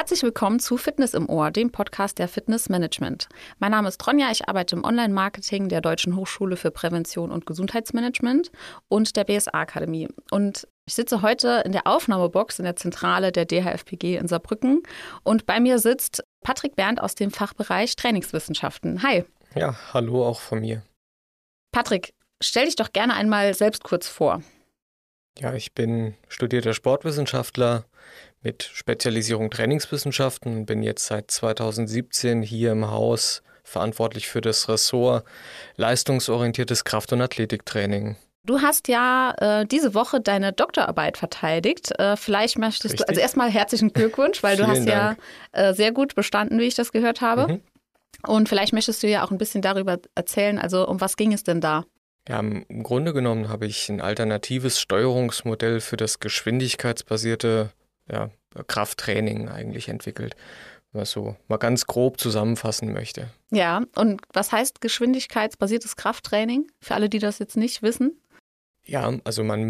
Herzlich willkommen zu Fitness im Ohr, dem Podcast der Fitnessmanagement. Mein Name ist Ronja, ich arbeite im Online-Marketing der Deutschen Hochschule für Prävention und Gesundheitsmanagement und der BSA-Akademie. Und ich sitze heute in der Aufnahmebox in der Zentrale der DHFPG in Saarbrücken und bei mir sitzt Patrick Berndt aus dem Fachbereich Trainingswissenschaften. Hi. Ja, hallo auch von mir. Patrick, stell dich doch gerne einmal selbst kurz vor. Ja, ich bin studierter Sportwissenschaftler mit Spezialisierung Trainingswissenschaften und bin jetzt seit 2017 hier im Haus verantwortlich für das Ressort leistungsorientiertes Kraft- und Athletiktraining. Du hast ja diese Woche deine Doktorarbeit verteidigt. Vielleicht möchtest du, also erstmal herzlichen Glückwunsch, weil du hast ja sehr gut bestanden, wie ich das gehört habe. Und vielleicht möchtest du ja auch ein bisschen darüber erzählen, also um was ging es denn da? Ja, im Grunde genommen habe ich ein alternatives Steuerungsmodell für das geschwindigkeitsbasierte Krafttraining eigentlich entwickelt, wenn man so mal ganz grob zusammenfassen möchte. Ja, und was heißt geschwindigkeitsbasiertes Krafttraining, für alle, die das jetzt nicht wissen? Ja, also man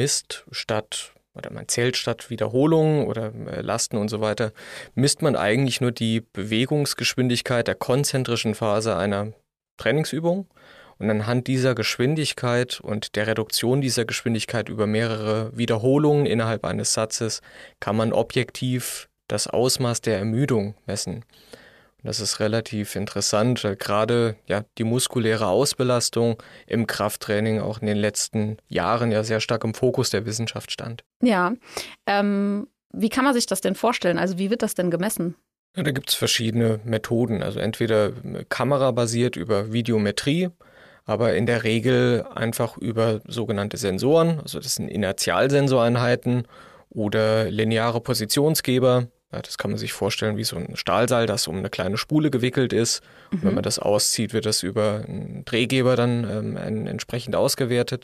zählt statt Wiederholungen oder Lasten und so weiter, misst man eigentlich nur die Bewegungsgeschwindigkeit der konzentrischen Phase einer Trainingsübung. Und anhand dieser Geschwindigkeit und der Reduktion dieser Geschwindigkeit über mehrere Wiederholungen innerhalb eines Satzes kann man objektiv das Ausmaß der Ermüdung messen. Und das ist relativ interessant, weil gerade die muskuläre Ausbelastung im Krafttraining auch in den letzten Jahren ja sehr stark im Fokus der Wissenschaft stand. Ja, wie kann man sich das denn vorstellen? Also wie wird das denn gemessen? Ja, da gibt es verschiedene Methoden, also entweder kamerabasiert über Videometrie, aber in der Regel einfach über sogenannte Sensoren, also das sind Inertialsensoreinheiten oder lineare Positionsgeber. Ja, das kann man sich vorstellen wie so ein Stahlseil, das um eine kleine Spule gewickelt ist. Und wenn man das auszieht, wird das über einen Drehgeber dann entsprechend ausgewertet.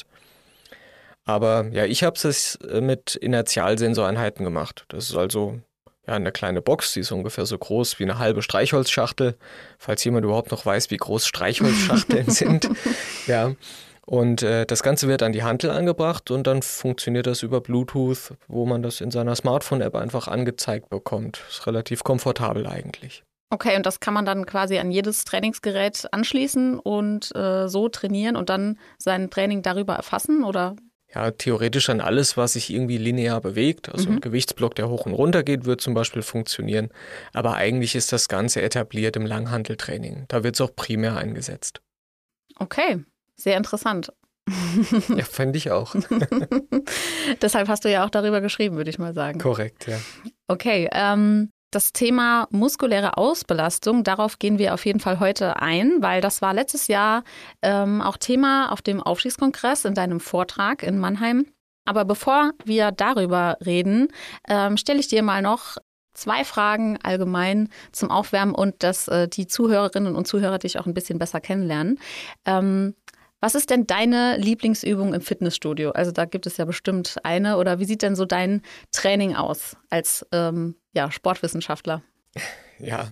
Aber ja, ich habe es mit Inertialsensoreinheiten gemacht. Das ist also eine kleine Box, die ist ungefähr so groß wie eine halbe Streichholzschachtel, falls jemand überhaupt noch weiß, wie groß Streichholzschachteln sind. Ja, und das Ganze wird an die Hantel angebracht und dann funktioniert das über Bluetooth, wo man das in seiner Smartphone-App einfach angezeigt bekommt. Ist relativ komfortabel eigentlich. Okay, und das kann man dann quasi an jedes Trainingsgerät anschließen und so trainieren und dann sein Training darüber erfassen, oder? Ja, theoretisch an alles, was sich irgendwie linear bewegt. Also ein Gewichtsblock, der hoch und runter geht, wird zum Beispiel funktionieren. Aber eigentlich ist das Ganze etabliert im Langhanteltraining. Da wird es auch primär eingesetzt. Okay, sehr interessant. Ja, fände ich auch. Deshalb hast du ja auch darüber geschrieben, würde ich mal sagen. Korrekt, ja. Okay, das Thema muskuläre Ausbelastung, darauf gehen wir auf jeden Fall heute ein, weil das war letztes Jahr auch Thema auf dem Aufstiegskongress in deinem Vortrag in Mannheim. Aber bevor wir darüber reden, stelle ich dir mal noch 2 Fragen allgemein zum Aufwärmen und dass die Zuhörerinnen und Zuhörer dich auch ein bisschen besser kennenlernen. Was ist denn deine Lieblingsübung im Fitnessstudio? Also da gibt es ja bestimmt eine. Oder wie sieht denn so dein Training aus als Sportwissenschaftler? Ja,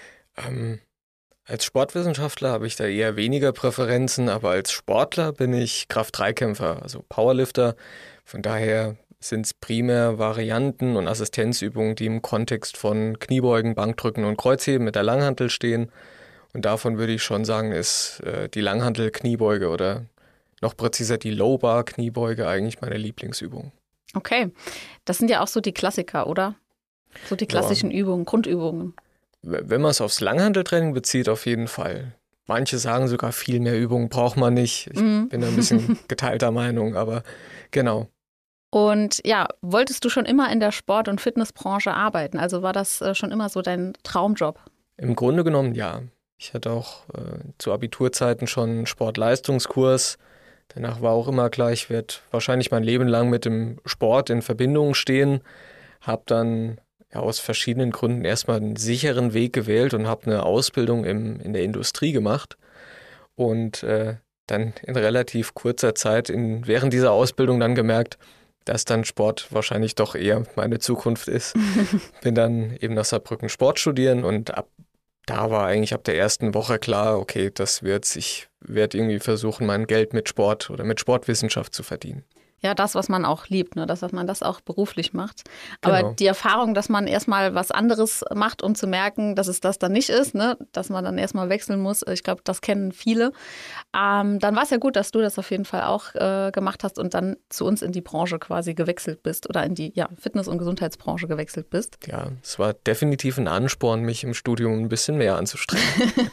als Sportwissenschaftler habe ich da eher weniger Präferenzen, aber als Sportler bin ich Kraft-3-Kämpfer, also Powerlifter. Von daher sind es primär Varianten und Assistenzübungen, die im Kontext von Kniebeugen, Bankdrücken und Kreuzheben mit der Langhantel stehen. Und davon würde ich schon sagen, ist die Langhantel-Kniebeuge oder noch präziser die Low-Bar-Kniebeuge eigentlich meine Lieblingsübung. Okay, das sind ja auch so die Klassiker, oder? So die klassischen Übungen, Grundübungen. Wenn man es aufs Langhanteltraining bezieht, auf jeden Fall. Manche sagen sogar, viel mehr Übungen braucht man nicht. Ich bin da ein bisschen geteilter Meinung, aber genau. Und ja, wolltest du schon immer in der Sport- und Fitnessbranche arbeiten? Also war das schon immer so dein Traumjob? Im Grunde genommen ja. Ich hatte auch zu Abiturzeiten schon einen Sportleistungskurs. Danach war auch immer klar, ich werde wahrscheinlich mein Leben lang mit dem Sport in Verbindung stehen. Habe dann aus verschiedenen Gründen erstmal einen sicheren Weg gewählt und habe eine Ausbildung in der Industrie gemacht. Und dann in relativ kurzer Zeit während dieser Ausbildung dann gemerkt, dass dann Sport wahrscheinlich doch eher meine Zukunft ist. Bin dann eben nach Saarbrücken Sport studieren und da war eigentlich ab der ersten Woche klar, okay, das wird's. Ich werde irgendwie versuchen, mein Geld mit Sport oder mit Sportwissenschaft zu verdienen. Ja, das, was man auch liebt, ne? Das, was man das auch beruflich macht. Aber Genau. die Erfahrung, dass man erstmal was anderes macht, um zu merken, dass es das dann nicht ist, ne? Dass man dann erstmal wechseln muss, ich glaube, das kennen viele. Dann war es ja gut, dass du das auf jeden Fall auch gemacht hast und dann zu uns in die Branche quasi gewechselt bist oder in die Fitness- und Gesundheitsbranche gewechselt bist. Ja, es war definitiv ein Ansporn, mich im Studium ein bisschen mehr anzustrengen.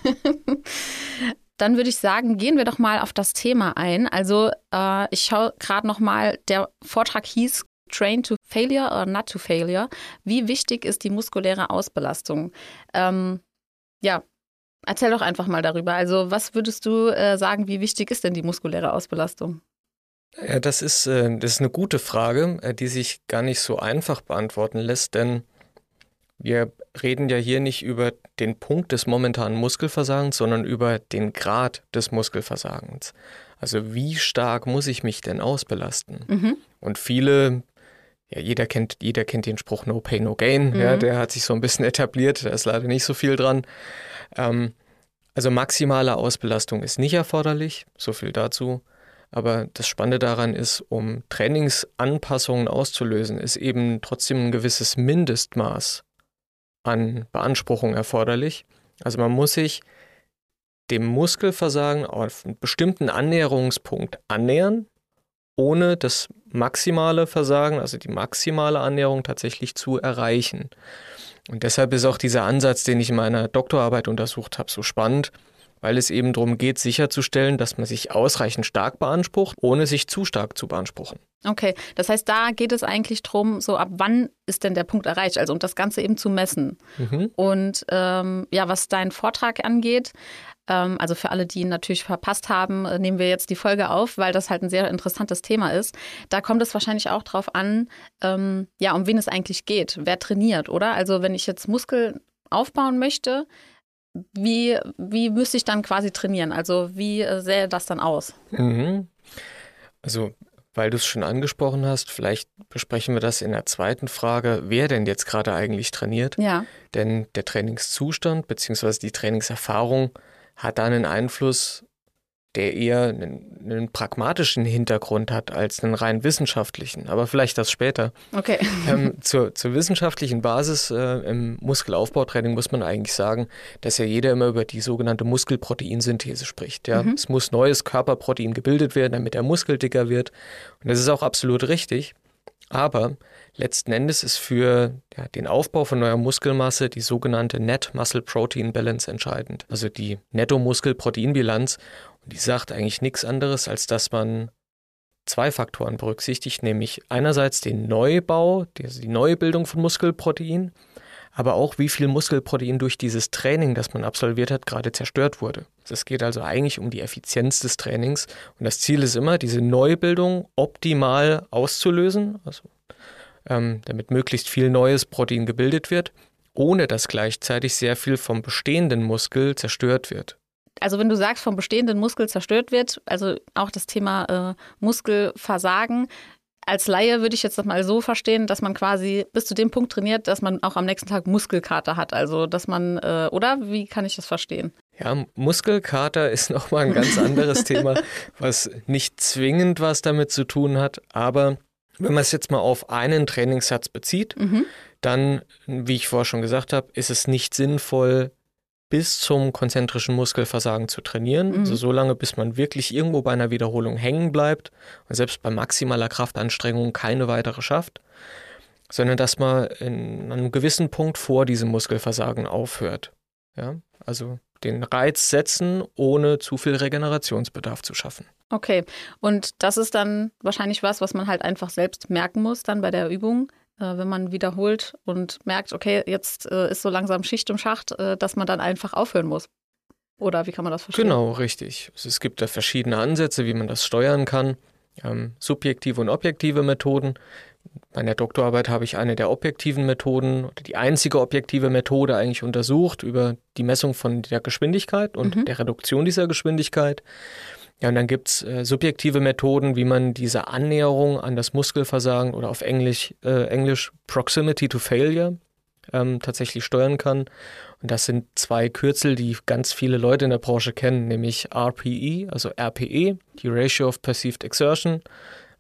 Dann würde ich sagen, gehen wir doch mal auf das Thema ein. Also ich schaue gerade noch mal, der Vortrag hieß Train to Failure or Not to Failure. Wie wichtig ist die muskuläre Ausbelastung? Erzähl doch einfach mal darüber. Also was würdest du sagen, wie wichtig ist denn die muskuläre Ausbelastung? Ja, das ist eine gute Frage, die sich gar nicht so einfach beantworten lässt, denn wir reden ja hier nicht über den Punkt des momentanen Muskelversagens, sondern über den Grad des Muskelversagens. Also wie stark muss ich mich denn ausbelasten? Mhm. Und viele, jeder kennt den Spruch No Pain, No Gain, ja, der hat sich so ein bisschen etabliert, da ist leider nicht so viel dran. Also maximale Ausbelastung ist nicht erforderlich, so viel dazu. Aber das Spannende daran ist, um Trainingsanpassungen auszulösen, ist eben trotzdem ein gewisses Mindestmaß an Beanspruchung erforderlich. Also man muss sich dem Muskelversagen auf einen bestimmten Annäherungspunkt annähern, ohne das maximale Versagen, also die maximale Annäherung tatsächlich zu erreichen. Und deshalb ist auch dieser Ansatz, den ich in meiner Doktorarbeit untersucht habe, so spannend, weil es eben darum geht, sicherzustellen, dass man sich ausreichend stark beansprucht, ohne sich zu stark zu beanspruchen. Okay, das heißt, da geht es eigentlich drum, so ab wann ist denn der Punkt erreicht, also um das Ganze eben zu messen. Und was deinen Vortrag angeht, also für alle, die ihn natürlich verpasst haben, nehmen wir jetzt die Folge auf, weil das halt ein sehr interessantes Thema ist. Da kommt es wahrscheinlich auch drauf an, um wen es eigentlich geht, wer trainiert, oder? Also wenn ich jetzt Muskeln aufbauen möchte, wie müsste ich dann quasi trainieren? Also wie sähe das dann aus? Also weil du es schon angesprochen hast, vielleicht besprechen wir das in der zweiten Frage, wer denn jetzt gerade eigentlich trainiert. Ja. Denn der Trainingszustand bzw. die Trainingserfahrung hat da einen Einfluss, der eher einen pragmatischen Hintergrund hat als einen rein wissenschaftlichen. Aber vielleicht das später. Okay. Zur wissenschaftlichen Basis im Muskelaufbautraining muss man eigentlich sagen, dass ja jeder immer über die sogenannte Muskelproteinsynthese spricht. Ja? Es muss neues Körperprotein gebildet werden, damit der Muskel dicker wird. Und das ist auch absolut richtig. Aber letzten Endes ist für den Aufbau von neuer Muskelmasse die sogenannte Net Muscle Protein Balance entscheidend. Also die Netto-Muskel-Protein-Bilanz. Und die sagt eigentlich nichts anderes, als dass man zwei Faktoren berücksichtigt, nämlich einerseits den Neubau, die Neubildung von Muskelprotein, aber auch wie viel Muskelprotein durch dieses Training, das man absolviert hat, gerade zerstört wurde. Es geht also eigentlich um die Effizienz des Trainings und das Ziel ist immer, diese Neubildung optimal auszulösen, also damit möglichst viel neues Protein gebildet wird, ohne dass gleichzeitig sehr viel vom bestehenden Muskel zerstört wird. Also wenn du sagst, vom bestehenden Muskel zerstört wird, also auch das Thema Muskelversagen, als Laie würde ich jetzt das mal so verstehen, dass man quasi bis zu dem Punkt trainiert, dass man auch am nächsten Tag Muskelkater hat. Also dass man, oder wie kann ich das verstehen? Ja, Muskelkater ist nochmal ein ganz anderes Thema, was nicht zwingend was damit zu tun hat. Aber wenn man es jetzt mal auf einen Trainingssatz bezieht, dann, wie ich vorher schon gesagt habe, ist es nicht sinnvoll, bis zum konzentrischen Muskelversagen zu trainieren. Also so lange, bis man wirklich irgendwo bei einer Wiederholung hängen bleibt und selbst bei maximaler Kraftanstrengung keine weitere schafft, sondern dass man in einem gewissen Punkt vor diesem Muskelversagen aufhört. Ja? Also den Reiz setzen, ohne zu viel Regenerationsbedarf zu schaffen. Okay, und das ist dann wahrscheinlich was man halt einfach selbst merken muss dann bei der Übung, wenn man wiederholt und merkt, okay, jetzt ist so langsam Schicht im Schacht, dass man dann einfach aufhören muss. Oder wie kann man das verstehen? Genau, richtig. Also es gibt da verschiedene Ansätze, wie man das steuern kann. Subjektive und objektive Methoden. Bei der Doktorarbeit habe ich eine der objektiven Methoden oder die einzige objektive Methode eigentlich untersucht über die Messung von der Geschwindigkeit und der Reduktion dieser Geschwindigkeit. Ja, und dann gibt es subjektive Methoden, wie man diese Annäherung an das Muskelversagen oder auf Englisch Proximity to Failure tatsächlich steuern kann. Und das sind zwei Kürzel, die ganz viele Leute in der Branche kennen, nämlich RPE, also RPE, die Ratio of Perceived Exertion,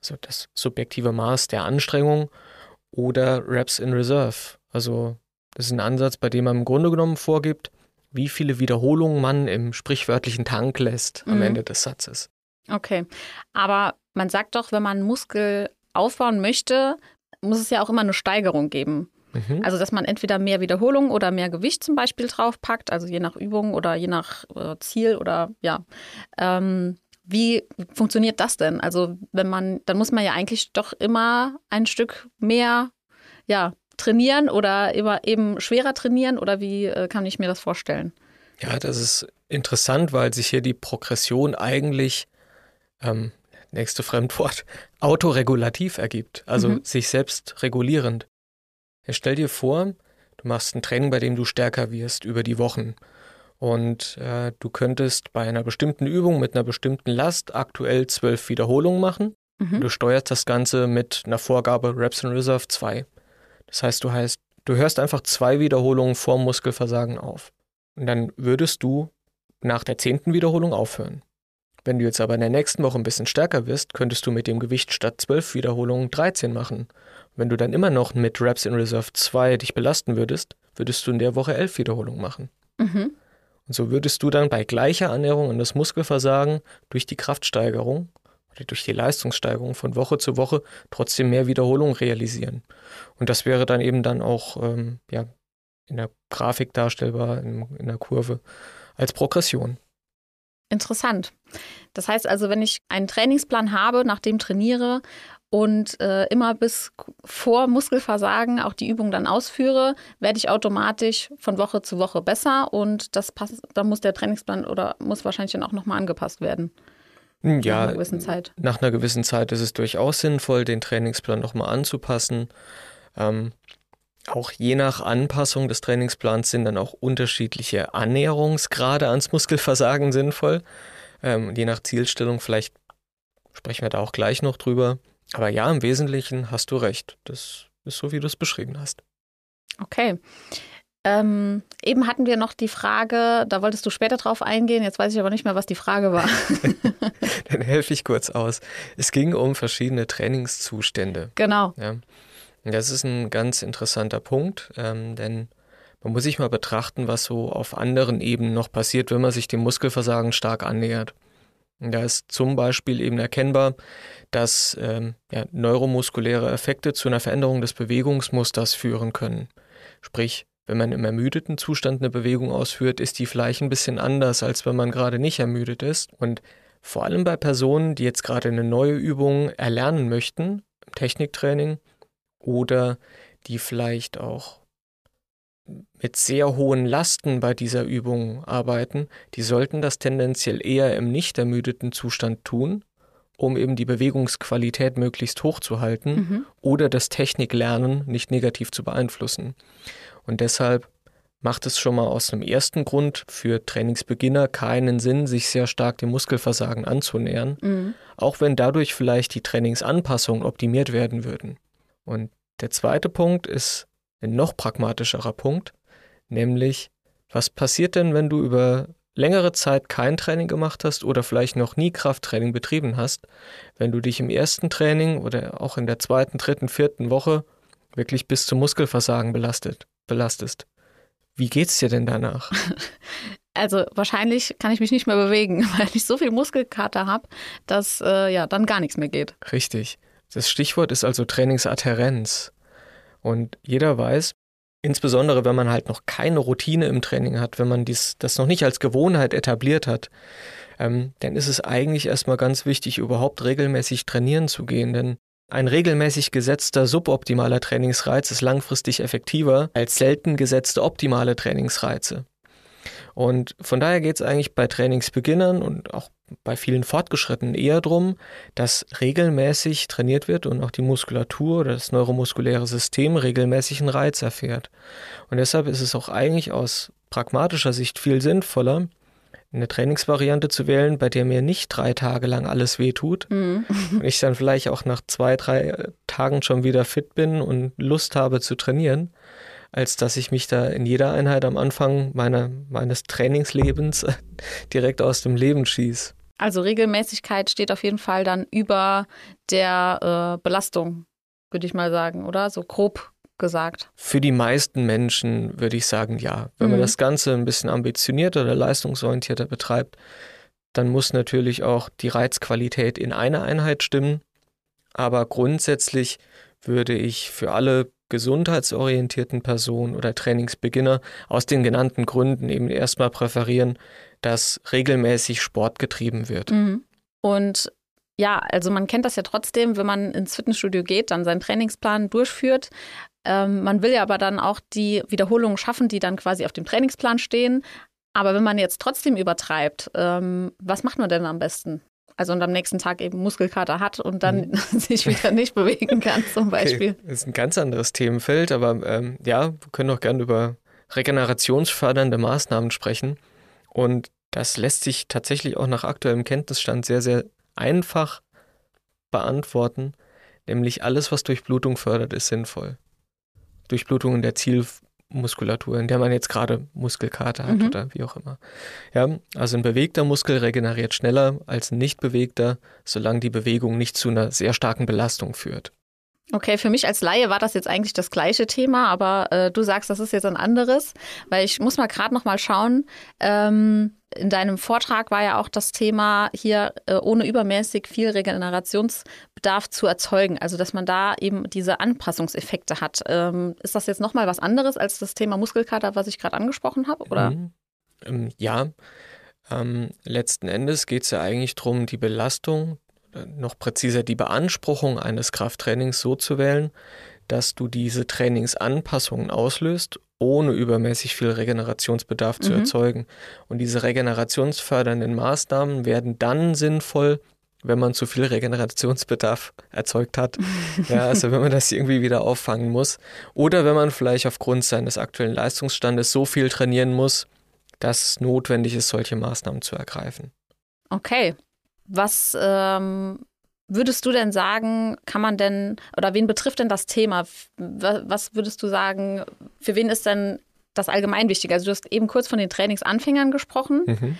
also das subjektive Maß der Anstrengung, oder Reps in Reserve. Also das ist ein Ansatz, bei dem man im Grunde genommen vorgibt, wie viele Wiederholungen man im sprichwörtlichen Tank lässt am Ende des Satzes. Okay, aber man sagt doch, wenn man einen Muskel aufbauen möchte, muss es ja auch immer eine Steigerung geben. Also dass man entweder mehr Wiederholungen oder mehr Gewicht zum Beispiel draufpackt, also je nach Übung oder je nach Ziel oder ja. Wie funktioniert das denn? Also dann muss man ja eigentlich doch immer ein Stück mehr trainieren oder immer eben schwerer trainieren, oder wie kann ich mir das vorstellen? Ja, das ist interessant, weil sich hier die Progression eigentlich, nächste Fremdwort, autoregulativ ergibt, also sich selbst regulierend. Stell dir vor, du machst ein Training, bei dem du stärker wirst über die Wochen. Und du könntest bei einer bestimmten Übung mit einer bestimmten Last aktuell 12 Wiederholungen machen. Du steuerst das Ganze mit einer Vorgabe Reps in Reserve 2. Das heißt, du hörst einfach 2 Wiederholungen vor Muskelversagen auf. Und dann würdest du nach der 10. Wiederholung aufhören. Wenn du jetzt aber in der nächsten Woche ein bisschen stärker wirst, könntest du mit dem Gewicht statt 12 Wiederholungen 13 machen. Wenn du dann immer noch mit Reps in Reserve 2 dich belasten würdest, würdest du in der Woche 11 Wiederholungen machen. Und so würdest du dann bei gleicher Annäherung an das Muskelversagen durch die Kraftsteigerung oder durch die Leistungssteigerung von Woche zu Woche trotzdem mehr Wiederholungen realisieren. Und das wäre dann eben dann auch in der Grafik darstellbar, in der Kurve, als Progression. Interessant. Das heißt also, wenn ich einen Trainingsplan habe, nach dem trainiere und immer bis vor Muskelversagen auch die Übung dann ausführe, werde ich automatisch von Woche zu Woche besser, und da muss der Trainingsplan oder muss wahrscheinlich dann auch nochmal angepasst werden. Ja, nach einer gewissen Zeit. Nach einer gewissen Zeit ist es durchaus sinnvoll, den Trainingsplan nochmal anzupassen. Auch je nach Anpassung des Trainingsplans sind dann auch unterschiedliche Annäherungsgrade ans Muskelversagen sinnvoll. Je nach Zielstellung, vielleicht sprechen wir da auch gleich noch drüber. Aber ja, im Wesentlichen hast du recht. Das ist so, wie du es beschrieben hast. Okay. Eben hatten wir noch die Frage, da wolltest du später drauf eingehen, jetzt weiß ich aber nicht mehr, was die Frage war. Dann helfe ich kurz aus. Es ging um verschiedene Trainingszustände. Genau. Ja. Und das ist ein ganz interessanter Punkt, denn man muss sich mal betrachten, was so auf anderen Ebenen noch passiert, wenn man sich dem Muskelversagen stark annähert. Und da ist zum Beispiel eben erkennbar, dass neuromuskuläre Effekte zu einer Veränderung des Bewegungsmusters führen können. Sprich, wenn man im ermüdeten Zustand eine Bewegung ausführt, ist die vielleicht ein bisschen anders, als wenn man gerade nicht ermüdet ist. Und vor allem bei Personen, die jetzt gerade eine neue Übung erlernen möchten, im Techniktraining, oder die vielleicht auch mit sehr hohen Lasten bei dieser Übung arbeiten, die sollten das tendenziell eher im nicht ermüdeten Zustand tun, um eben die Bewegungsqualität möglichst hoch zu halten oder das Techniklernen nicht negativ zu beeinflussen. Und deshalb macht es schon mal aus einem ersten Grund für Trainingsbeginner keinen Sinn, sich sehr stark dem Muskelversagen anzunähern, auch wenn dadurch vielleicht die Trainingsanpassungen optimiert werden würden. Und der zweite Punkt ist ein noch pragmatischerer Punkt, nämlich, was passiert denn, wenn du über längere Zeit kein Training gemacht hast oder vielleicht noch nie Krafttraining betrieben hast, wenn du dich im ersten Training oder auch in der 2., 3., 4. Woche wirklich bis zum Muskelversagen belastest? Wie geht's dir denn danach? Also wahrscheinlich kann ich mich nicht mehr bewegen, weil ich so viel Muskelkater habe, dass dann gar nichts mehr geht. Richtig. Das Stichwort ist also Trainingsadhärenz. Und jeder weiß, insbesondere wenn man halt noch keine Routine im Training hat, wenn man das noch nicht als Gewohnheit etabliert hat, dann ist es eigentlich erstmal ganz wichtig, überhaupt regelmäßig trainieren zu gehen. Denn ein regelmäßig gesetzter suboptimaler Trainingsreiz ist langfristig effektiver als selten gesetzte optimale Trainingsreize. Und von daher geht es eigentlich bei Trainingsbeginnern und auch bei vielen Fortgeschrittenen eher darum, dass regelmäßig trainiert wird und auch die Muskulatur oder das neuromuskuläre System regelmäßig einen Reiz erfährt. Und deshalb ist es auch eigentlich aus pragmatischer Sicht viel sinnvoller, eine Trainingsvariante zu wählen, bei der mir nicht 3 Tage lang alles wehtut und ich dann vielleicht auch nach 2, 3 Tagen schon wieder fit bin und Lust habe zu trainieren, als dass ich mich da in jeder Einheit am Anfang meines Trainingslebens direkt aus dem Leben schieße. Also Regelmäßigkeit steht auf jeden Fall dann über der Belastung, würde ich mal sagen, oder? So grob gesagt. Für die meisten Menschen würde ich sagen, ja. Wenn man das Ganze ein bisschen ambitionierter oder leistungsorientierter betreibt, dann muss natürlich auch die Reizqualität in einer Einheit stimmen. Aber grundsätzlich würde ich für alle gesundheitsorientierten Personen oder Trainingsbeginner aus den genannten Gründen eben erstmal präferieren, dass regelmäßig Sport getrieben wird. Und ja, also man kennt das ja trotzdem, wenn man ins Fitnessstudio geht, dann seinen Trainingsplan durchführt. Man will ja aber dann auch die Wiederholungen schaffen, die dann quasi auf dem Trainingsplan stehen. Aber wenn man jetzt trotzdem übertreibt, was macht man denn am besten? Also und am nächsten Tag eben Muskelkater hat und dann sich wieder nicht bewegen kann zum Beispiel. Okay. Das ist ein ganz anderes Themenfeld, aber ja, wir können auch gerne über regenerationsfördernde Maßnahmen sprechen. Und das lässt sich tatsächlich auch nach aktuellem Kenntnisstand sehr, sehr einfach beantworten. Nämlich alles, was Durchblutung fördert, ist sinnvoll. Durchblutung in der Zielmuskulatur, in der man jetzt gerade Muskelkater hat oder wie auch immer. Ja, also ein bewegter Muskel regeneriert schneller als ein nicht bewegter, solange die Bewegung nicht zu einer sehr starken Belastung führt. Okay, für mich als Laie war das jetzt eigentlich das gleiche Thema, aber du sagst, das ist jetzt ein anderes, weil ich muss mal gerade noch mal schauen. In deinem Vortrag war ja auch das Thema hier, ohne übermäßig viel Regenerationsbedarf zu erzeugen, also dass man da eben diese Anpassungseffekte hat. Ist das jetzt noch mal was anderes als das Thema Muskelkater, was ich gerade angesprochen habe, oder? Ja, letzten Endes geht es ja eigentlich darum, die Belastung, noch präziser die Beanspruchung eines Krafttrainings so zu wählen, dass du diese Trainingsanpassungen auslöst, ohne übermäßig viel Regenerationsbedarf zu erzeugen. Und diese regenerationsfördernden Maßnahmen werden dann sinnvoll, wenn man zu viel Regenerationsbedarf erzeugt hat. Ja, also wenn man das irgendwie wieder auffangen muss. Oder wenn man vielleicht aufgrund seines aktuellen Leistungsstandes so viel trainieren muss, dass es notwendig ist, solche Maßnahmen zu ergreifen. Okay. Was würdest du denn sagen, kann man denn, oder wen betrifft denn das Thema? Was würdest du sagen, für wen ist denn das allgemein wichtig? Also du hast eben kurz von den Trainingsanfängern gesprochen.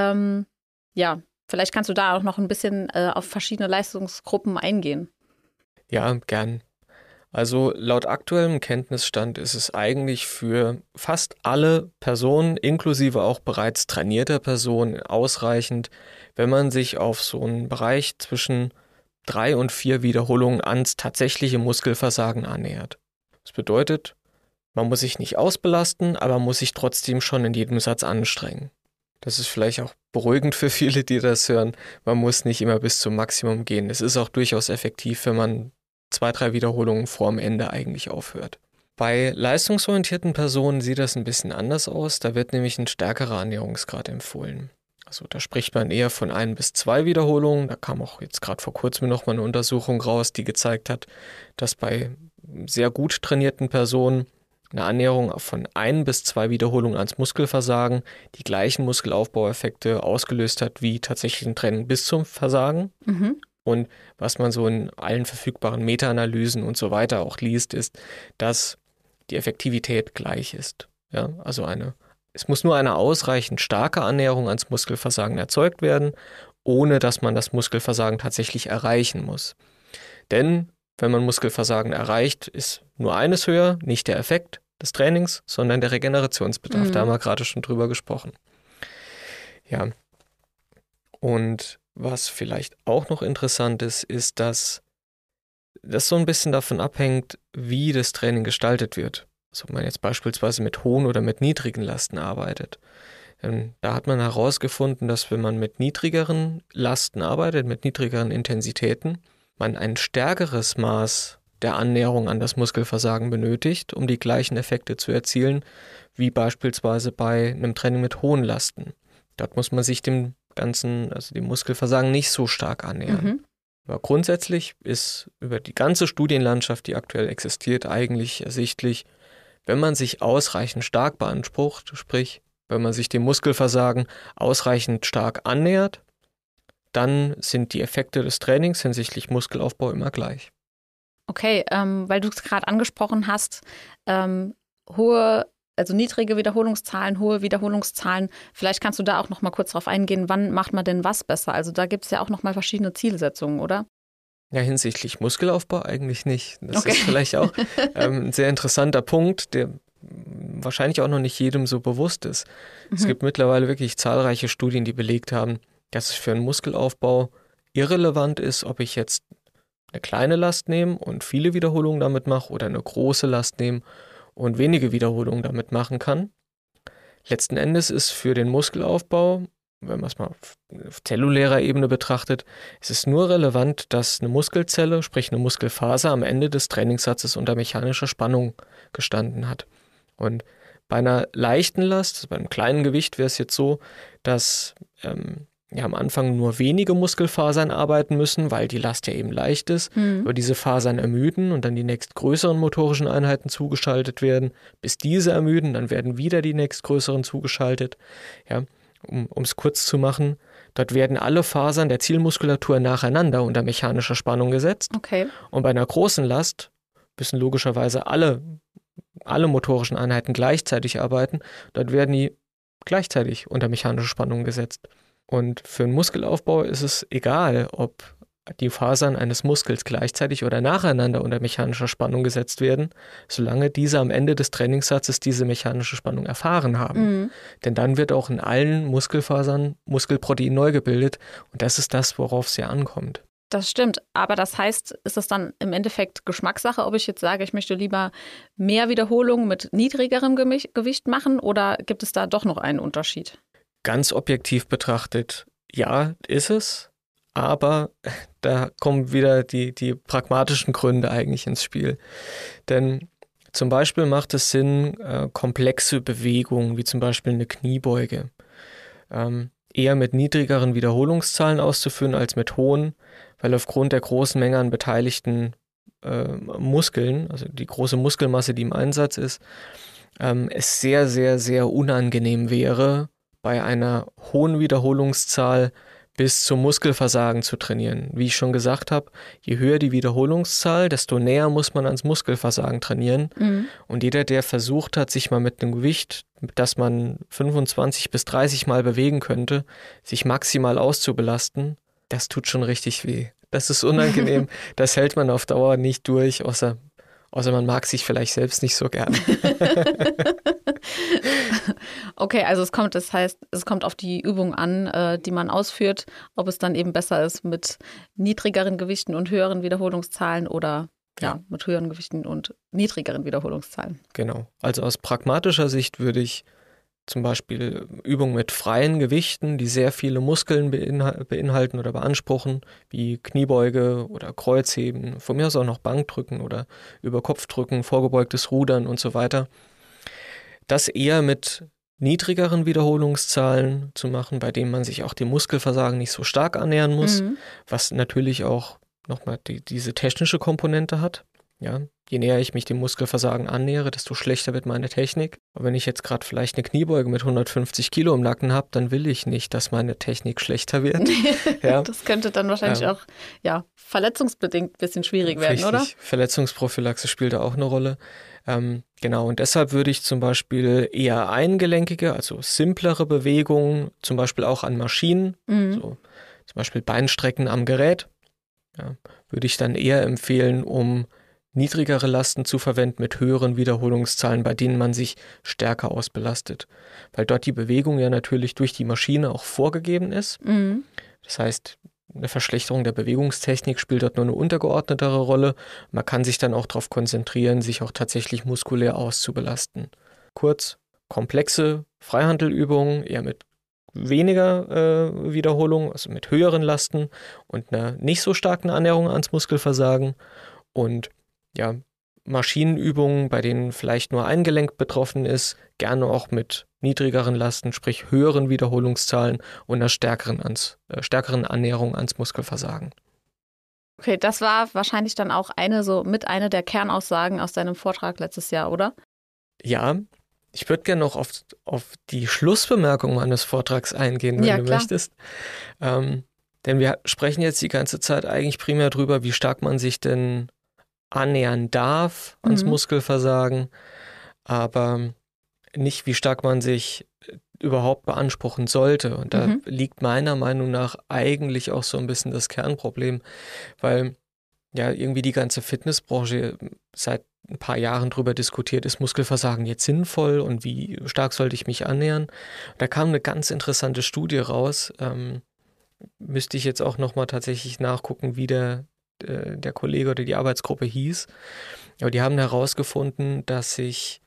Ja, vielleicht kannst du da auch noch ein bisschen auf verschiedene Leistungsgruppen eingehen. Ja, gern. Also laut aktuellem Kenntnisstand ist es eigentlich für fast alle Personen, inklusive auch bereits trainierter Personen, ausreichend, wenn man sich auf so einen Bereich zwischen 3 und 4 Wiederholungen ans tatsächliche Muskelversagen annähert. Das bedeutet, man muss sich nicht ausbelasten, aber muss sich trotzdem schon in jedem Satz anstrengen. Das ist vielleicht auch beruhigend für viele, die das hören. Man muss nicht immer bis zum Maximum gehen. Es ist auch durchaus effektiv, wenn man 2, 3 Wiederholungen vorm Ende eigentlich aufhört. Bei leistungsorientierten Personen sieht das ein bisschen anders aus. Da wird nämlich ein stärkerer Annäherungsgrad empfohlen. Also da spricht man eher von 1 bis 2 Wiederholungen. Da kam auch jetzt gerade vor kurzem noch mal eine Untersuchung raus, die gezeigt hat, dass bei sehr gut trainierten Personen eine Annäherung von 1 bis 2 Wiederholungen ans Muskelversagen die gleichen Muskelaufbaueffekte ausgelöst hat wie tatsächlich ein Training bis zum Versagen. Und was man so in allen verfügbaren Meta-Analysen und so weiter auch liest, ist, dass die Effektivität gleich ist. Ja, also es muss nur eine ausreichend starke Annäherung ans Muskelversagen erzeugt werden, ohne dass man das Muskelversagen tatsächlich erreichen muss. Denn wenn man Muskelversagen erreicht, ist nur eines höher, nicht der Effekt des Trainings, sondern der Regenerationsbedarf. Da haben wir gerade schon drüber gesprochen. Ja, und was vielleicht auch noch interessant ist, ist, dass das so ein bisschen davon abhängt, wie das Training gestaltet wird. Also ob man jetzt beispielsweise mit hohen oder mit niedrigen Lasten arbeitet. Da hat man herausgefunden, dass wenn man mit niedrigeren Lasten arbeitet, mit niedrigeren Intensitäten, man ein stärkeres Maß der Annäherung an das Muskelversagen benötigt, um die gleichen Effekte zu erzielen, wie beispielsweise bei einem Training mit hohen Lasten. Dort muss man sich dem Muskelversagen nicht so stark annähern. Aber grundsätzlich ist über die ganze Studienlandschaft, die aktuell existiert, eigentlich ersichtlich, wenn man sich ausreichend stark beansprucht, sprich, wenn man sich dem Muskelversagen ausreichend stark annähert, dann sind die Effekte des Trainings hinsichtlich Muskelaufbau immer gleich. Okay, weil du es gerade angesprochen hast, hohe also niedrige Wiederholungszahlen, hohe Wiederholungszahlen. Vielleicht kannst du da auch noch mal kurz drauf eingehen, wann macht man denn was besser? Also da gibt es ja auch noch mal verschiedene Zielsetzungen, oder? Ja, hinsichtlich Muskelaufbau eigentlich nicht. Das ist vielleicht auch ein sehr interessanter Punkt, der wahrscheinlich auch noch nicht jedem so bewusst ist. Es gibt mittlerweile wirklich zahlreiche Studien, die belegt haben, dass es für einen Muskelaufbau irrelevant ist, ob ich jetzt eine kleine Last nehme und viele Wiederholungen damit mache oder eine große Last nehme und wenige Wiederholungen damit machen kann. Letzten Endes ist für den Muskelaufbau, wenn man es mal auf zellulärer Ebene betrachtet, ist es nur relevant, dass eine Muskelzelle, sprich eine Muskelfaser, am Ende des Trainingssatzes unter mechanischer Spannung gestanden hat. Und bei einer leichten Last, also bei einem kleinen Gewicht, wäre es jetzt so, dass am Anfang nur wenige Muskelfasern arbeiten müssen, weil die Last ja eben leicht ist, aber diese Fasern ermüden und dann die nächstgrößeren motorischen Einheiten zugeschaltet werden. Bis diese ermüden, dann werden wieder die nächstgrößeren zugeschaltet. Ja, um es kurz zu machen, dort werden alle Fasern der Zielmuskulatur nacheinander unter mechanischer Spannung gesetzt. Okay. Und bei einer großen Last müssen logischerweise alle motorischen Einheiten gleichzeitig arbeiten. Dort werden die gleichzeitig unter mechanische Spannung gesetzt. Und für einen Muskelaufbau ist es egal, ob die Fasern eines Muskels gleichzeitig oder nacheinander unter mechanischer Spannung gesetzt werden, solange diese am Ende des Trainingssatzes diese mechanische Spannung erfahren haben. Denn dann wird auch in allen Muskelfasern Muskelprotein neu gebildet und das ist das, worauf es ja ankommt. Das stimmt, aber das heißt, ist es dann im Endeffekt Geschmackssache, ob ich jetzt sage, ich möchte lieber mehr Wiederholungen mit niedrigerem Gewicht machen oder gibt es da doch noch einen Unterschied? Ganz objektiv betrachtet, ja, ist es, aber da kommen wieder die pragmatischen Gründe eigentlich ins Spiel. Denn zum Beispiel macht es Sinn, komplexe Bewegungen, wie zum Beispiel eine Kniebeuge, eher mit niedrigeren Wiederholungszahlen auszuführen als mit hohen, weil aufgrund der großen Menge an beteiligten Muskeln, also die große Muskelmasse, die im Einsatz ist, es sehr, sehr, sehr unangenehm wäre, bei einer hohen Wiederholungszahl bis zum Muskelversagen zu trainieren. Wie ich schon gesagt habe, je höher die Wiederholungszahl, desto näher muss man ans Muskelversagen trainieren. Und jeder, der versucht hat, sich mal mit einem Gewicht, das man 25 bis 30 Mal bewegen könnte, sich maximal auszubelasten, das tut schon richtig weh. Das ist unangenehm, das hält man auf Dauer nicht durch, außer man mag sich vielleicht selbst nicht so gern. Okay, also es kommt auf die Übung an, die man ausführt, ob es dann eben besser ist mit niedrigeren Gewichten und höheren Wiederholungszahlen oder mit höheren Gewichten und niedrigeren Wiederholungszahlen. Genau. Also aus pragmatischer Sicht würde ich zum Beispiel Übungen mit freien Gewichten, die sehr viele Muskeln beinhalten oder beanspruchen, wie Kniebeuge oder Kreuzheben, von mir aus auch noch Bankdrücken oder Überkopfdrücken, vorgebeugtes Rudern und so weiter. Das eher mit niedrigeren Wiederholungszahlen zu machen, bei denen man sich auch dem Muskelversagen nicht so stark annähern muss, was natürlich auch nochmal diese technische Komponente hat. Ja, je näher ich mich dem Muskelversagen annähere, desto schlechter wird meine Technik. Aber wenn ich jetzt gerade vielleicht eine Kniebeuge mit 150 Kilo im Nacken habe, dann will ich nicht, dass meine Technik schlechter wird. Ja. Das könnte dann wahrscheinlich auch verletzungsbedingt ein bisschen schwierig werden, oder? Verletzungsprophylaxe spielt da auch eine Rolle. Genau, und deshalb würde ich zum Beispiel eher eingelenkige, also simplere Bewegungen, zum Beispiel auch an Maschinen, so zum Beispiel Beinstrecken am Gerät, würde ich dann eher empfehlen, um niedrigere Lasten zu verwenden mit höheren Wiederholungszahlen, bei denen man sich stärker ausbelastet. Weil dort die Bewegung ja natürlich durch die Maschine auch vorgegeben ist. Das heißt, eine Verschlechterung der Bewegungstechnik spielt dort nur eine untergeordnetere Rolle. Man kann sich dann auch darauf konzentrieren, sich auch tatsächlich muskulär auszubelasten. Kurz, komplexe Freihantelübungen, eher mit weniger Wiederholung, also mit höheren Lasten und einer nicht so starken Annäherung ans Muskelversagen. Und Maschinenübungen, bei denen vielleicht nur ein Gelenk betroffen ist, gerne auch mit niedrigeren Lasten, sprich höheren Wiederholungszahlen und einer stärkeren Annäherung ans Muskelversagen. Okay, das war wahrscheinlich dann auch eine der Kernaussagen aus deinem Vortrag letztes Jahr, oder? Ja, ich würde gerne noch auf die Schlussbemerkung meines Vortrags eingehen, wenn du möchtest. Denn wir sprechen jetzt die ganze Zeit eigentlich primär darüber, wie stark man sich denn annähern darf ans Muskelversagen. Aber nicht, wie stark man sich überhaupt beanspruchen sollte. Und da liegt meiner Meinung nach eigentlich auch so ein bisschen das Kernproblem, weil ja irgendwie die ganze Fitnessbranche seit ein paar Jahren drüber diskutiert, ist Muskelversagen jetzt sinnvoll und wie stark sollte ich mich annähern? Da kam eine ganz interessante Studie raus, müsste ich jetzt auch nochmal tatsächlich nachgucken, wie der Kollege oder die Arbeitsgruppe hieß. Aber die haben herausgefunden, dass sich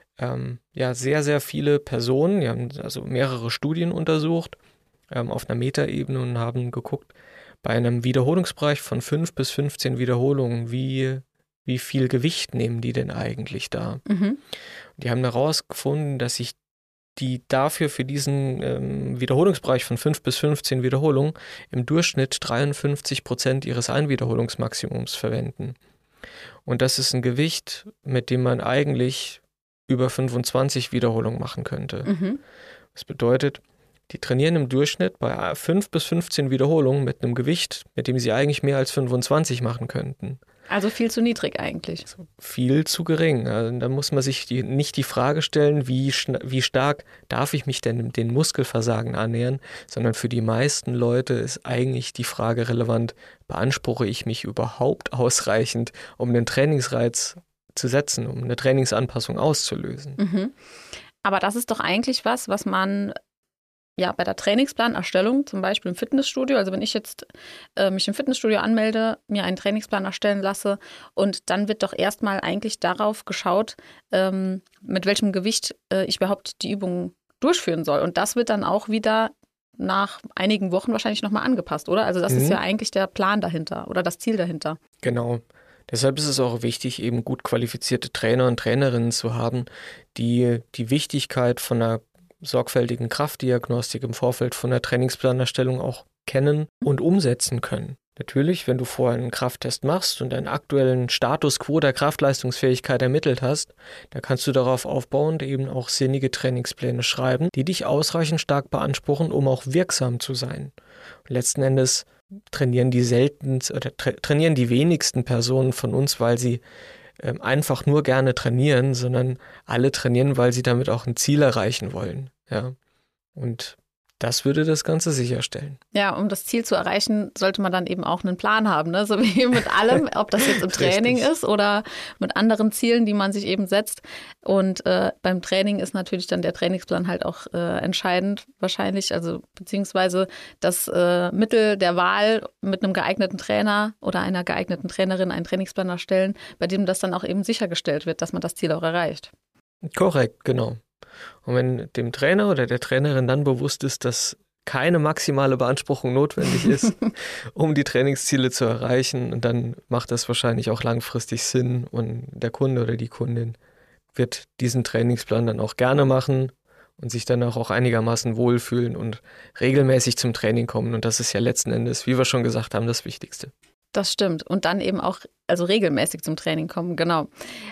sehr, sehr viele Personen, die haben also mehrere Studien untersucht auf einer Metaebene und haben geguckt, bei einem Wiederholungsbereich von 5 bis 15 Wiederholungen, wie viel Gewicht nehmen die denn eigentlich da? Die haben herausgefunden, dass sich die dafür für diesen Wiederholungsbereich von 5 bis 15 Wiederholungen im Durchschnitt 53% ihres Einwiederholungsmaximums verwenden. Und das ist ein Gewicht, mit dem man eigentlich über 25 Wiederholungen machen könnte. Das bedeutet, die trainieren im Durchschnitt bei 5 bis 15 Wiederholungen mit einem Gewicht, mit dem sie eigentlich mehr als 25 machen könnten. Also viel zu niedrig eigentlich. Also viel zu gering. Also da muss man sich nicht die Frage stellen, wie stark darf ich mich denn den Muskelversagen annähern, sondern für die meisten Leute ist eigentlich die Frage relevant, beanspruche ich mich überhaupt ausreichend, um einen Trainingsreiz zu setzen, um eine Trainingsanpassung auszulösen. Aber das ist doch eigentlich was man bei der Trainingsplanerstellung, zum Beispiel im Fitnessstudio, also wenn ich jetzt mich im Fitnessstudio anmelde, mir einen Trainingsplan erstellen lasse und dann wird doch erstmal eigentlich darauf geschaut, mit welchem Gewicht ich überhaupt die Übung durchführen soll. Und das wird dann auch wieder nach einigen Wochen wahrscheinlich nochmal angepasst, oder? Also das ist ja eigentlich der Plan dahinter oder das Ziel dahinter. Genau. Deshalb ist es auch wichtig, eben gut qualifizierte Trainer und Trainerinnen zu haben, die die Wichtigkeit von einer sorgfältigen Kraftdiagnostik im Vorfeld von der Trainingsplanerstellung auch kennen und umsetzen können. Natürlich, wenn du vorher einen Krafttest machst und einen aktuellen Status quo der Kraftleistungsfähigkeit ermittelt hast, da kannst du darauf aufbauend eben auch sinnige Trainingspläne schreiben, die dich ausreichend stark beanspruchen, um auch wirksam zu sein. Und letzten Endes trainieren die wenigsten Personen von uns, weil sie einfach nur gerne trainieren, sondern alle trainieren, weil sie damit auch ein Ziel erreichen wollen. Ja. Und das würde das Ganze sicherstellen. Ja, um das Ziel zu erreichen, sollte man dann eben auch einen Plan haben, ne? So wie mit allem, ob das jetzt im Training ist oder mit anderen Zielen, die man sich eben setzt. Und beim Training ist natürlich dann der Trainingsplan halt auch entscheidend wahrscheinlich, also beziehungsweise das Mittel der Wahl mit einem geeigneten Trainer oder einer geeigneten Trainerin einen Trainingsplan erstellen, bei dem das dann auch eben sichergestellt wird, dass man das Ziel auch erreicht. Korrekt, genau. Und wenn dem Trainer oder der Trainerin dann bewusst ist, dass keine maximale Beanspruchung notwendig ist, um die Trainingsziele zu erreichen, dann macht das wahrscheinlich auch langfristig Sinn und der Kunde oder die Kundin wird diesen Trainingsplan dann auch gerne machen und sich dann auch einigermaßen wohlfühlen und regelmäßig zum Training kommen. Und das ist ja letzten Endes, wie wir schon gesagt haben, das Wichtigste. Das stimmt. Und dann eben auch also regelmäßig zum Training kommen, genau.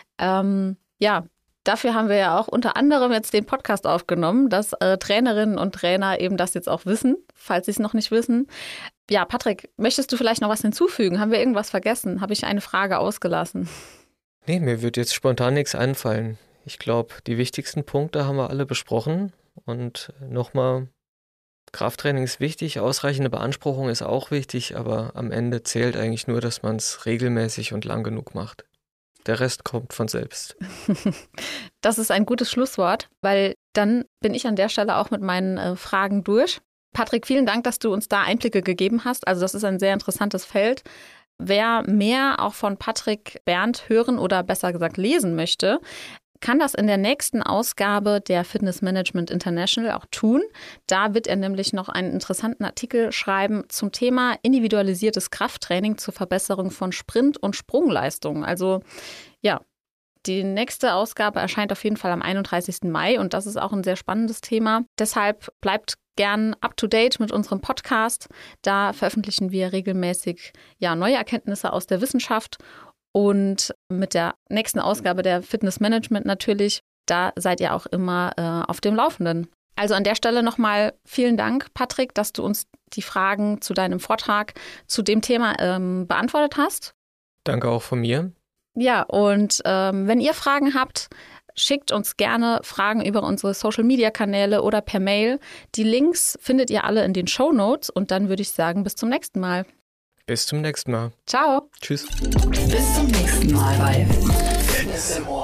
Dafür haben wir ja auch unter anderem jetzt den Podcast aufgenommen, dass Trainerinnen und Trainer eben das jetzt auch wissen, falls sie es noch nicht wissen. Ja, Patrick, möchtest du vielleicht noch was hinzufügen? Haben wir irgendwas vergessen? Habe ich eine Frage ausgelassen? Nee, mir wird jetzt spontan nichts einfallen. Ich glaube, die wichtigsten Punkte haben wir alle besprochen. Und nochmal, Krafttraining ist wichtig, ausreichende Beanspruchung ist auch wichtig, aber am Ende zählt eigentlich nur, dass man es regelmäßig und lang genug macht. Der Rest kommt von selbst. Das ist ein gutes Schlusswort, weil dann bin ich an der Stelle auch mit meinen Fragen durch. Patrick, vielen Dank, dass du uns da Einblicke gegeben hast. Also das ist ein sehr interessantes Feld. Wer mehr auch von Patrick Berndt hören oder besser gesagt lesen möchte, kann das in der nächsten Ausgabe der Fitness Management International auch tun. Da wird er nämlich noch einen interessanten Artikel schreiben zum Thema individualisiertes Krafttraining zur Verbesserung von Sprint- und Sprungleistung. Also ja, die nächste Ausgabe erscheint auf jeden Fall am 31. Mai und das ist auch ein sehr spannendes Thema. Deshalb bleibt gern up-to-date mit unserem Podcast. Da veröffentlichen wir regelmäßig neue Erkenntnisse aus der Wissenschaft. Und mit der nächsten Ausgabe der Fitness Management natürlich, da seid ihr auch immer auf dem Laufenden. Also an der Stelle nochmal vielen Dank, Patrick, dass du uns die Fragen zu deinem Vortrag zu dem Thema beantwortet hast. Danke auch von mir. Ja, und wenn ihr Fragen habt, Schickt uns gerne Fragen über unsere Social-Media-Kanäle oder per Mail. Die Links findet ihr alle in den Shownotes und dann würde ich sagen, bis zum nächsten Mal. Bis zum nächsten Mal. Ciao. Tschüss. Bis zum nächsten Mal bei Fitness im Ohr.